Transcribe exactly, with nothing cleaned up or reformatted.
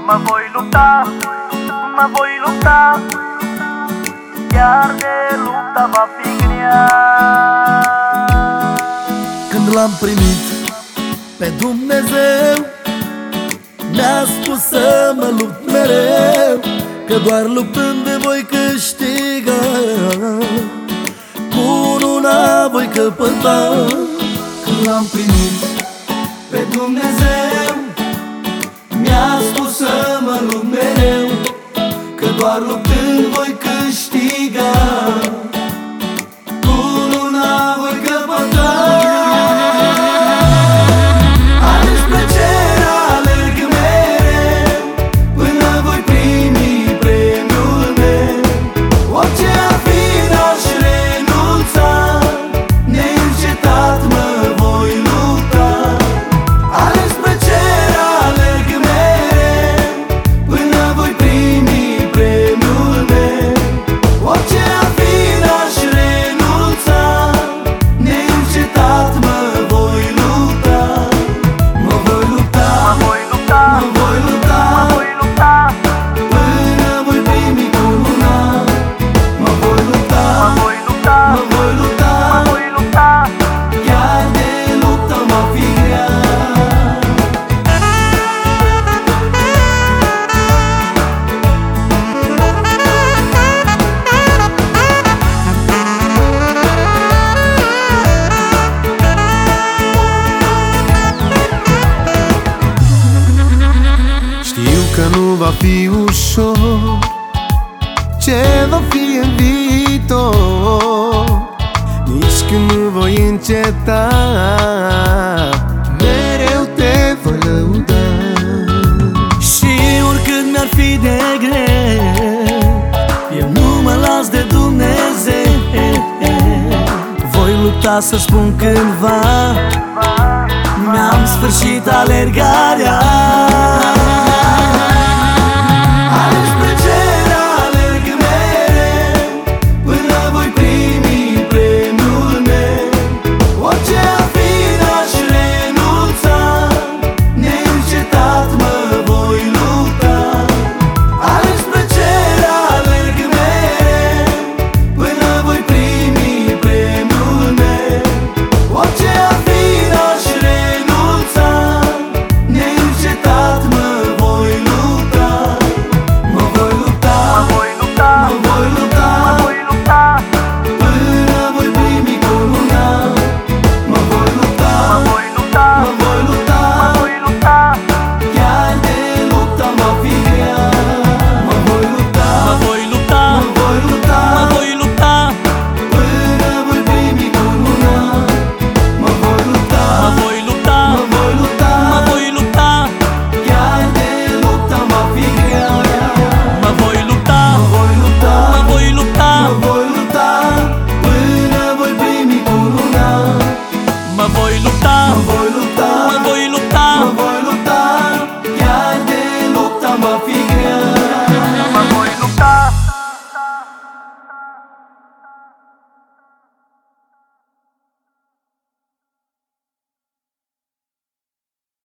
Mă voi lupta, mă voi lupta, chiar de lupta va fi grea. Când l-am primit pe Dumnezeu, mi-a spus să mă lupt mereu, că doar luptând de voi câștiga, cununa voi căpăta. Când l-am primit pe Dumnezeu, mi-a spus să mă lupt mereu, că doar luptând voi câștiga, cununa voi căpăta. Ales plăcerea, alerg mereu, până voi primi premiul meu. Orice ar fi, n-aș renunța, neîncetat mă voi lupta. Ales plăcerea, alerg mereu, până voi primi premiul meu. Orice ar fi, n-aș renunța, neîncetat mă voi lupta. Mă voi lupta, Mă voi lupta, mă voi lupta, mă voi lupta, până voi primi cununa. Mă voi lupta, mă voi lupta, mă voi lupta, mă voi lupta. chiar de luptă va fi grea. Știu că nu va fi ușor ce va fi în viitor, nici când nu voi înceta, mereu te voi lăuda. Și oricât mi-ar fi de greu, eu nu mă las de Dumnezeu. Voi lupta să spun cândva, mi-am sfârșit alergarea. Ales plăcerea, alerg mereu, până voi primi premiul meu. Orice ar fi, n-aș renunța, neîncetat mă voi lupta. Ales plăcerea, alerg mereu, până voi primi premiul meu. Orice ar fi, n-aș renunța, neîncetat mă voi lupta. Mă voi lupta, Mă voi lupta, mă voi lupta, mă voi lupta, până voi primi cununa. Mă voi lupta, mă voi lupta, mă voi lupta, mă voi lupta. chiar de lupta va fi grea. Mă voi lupta, Mă voi lupta, mă voi lupta, mă voi lupta, până voi primi cununa. Mă voi lupta, mă voi lupta, mă voi lupta, mă voi lupta, chiar de lupta va fi grea. mă voi lupta, Mă voi lupta, mă voi lupta, mă voi lupta, până voi primi cununa. mă voi lupta, Mă voi lupta, mă voi lupta. mă voi lupta, chiar de lupta va fi grea.